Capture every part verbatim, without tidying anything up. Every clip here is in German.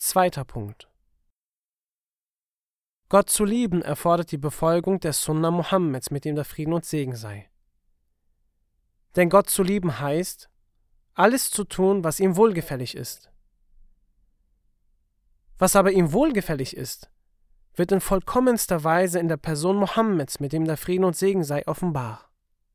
Zweiter Punkt. Gott zu lieben erfordert die Befolgung der Sunna Mohammeds, mit dem der Frieden und Segen sei. Denn Gott zu lieben heißt, alles zu tun, was ihm wohlgefällig ist. Was aber ihm wohlgefällig ist, wird in vollkommenster Weise in der Person Mohammeds, mit dem der Frieden und Segen sei, offenbar.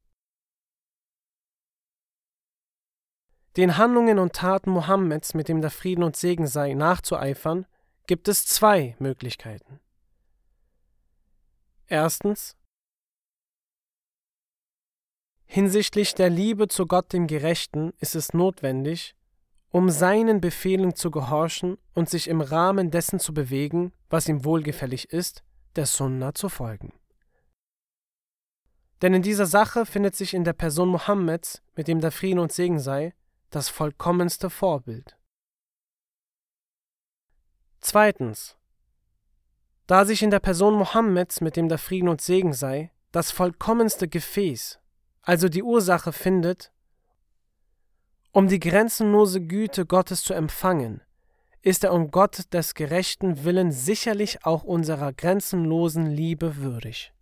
Den Handlungen und Taten Mohammeds, mit dem der Frieden und Segen sei, nachzueifern, gibt es zwei Möglichkeiten. Erstens, hinsichtlich der Liebe zu Gott dem Gerechten ist es notwendig, um seinen Befehlen zu gehorchen und sich im Rahmen dessen zu bewegen, was ihm wohlgefällig ist, der Sunna zu folgen. Denn in dieser Sache findet sich in der Person Mohammeds, mit dem der Frieden und Segen sei, das vollkommenste Vorbild. Zweitens, da sich in der Person Mohammeds, mit dem der Frieden und Segen sei, das vollkommenste Gefäß, also die Ursache findet, um die grenzenlose Güte Gottes zu empfangen, ist er um Gott des gerechten Willen sicherlich auch unserer grenzenlosen Liebe würdig.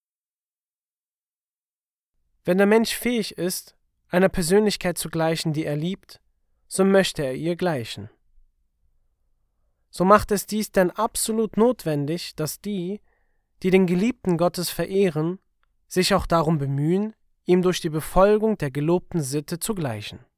Wenn der Mensch fähig ist, einer Persönlichkeit zu gleichen, die er liebt, so möchte er ihr gleichen. So macht es dies denn absolut notwendig, dass die, die den Geliebten Gottes verehren, sich auch darum bemühen, ihm durch die Befolgung der gelobten Sitte zu gleichen.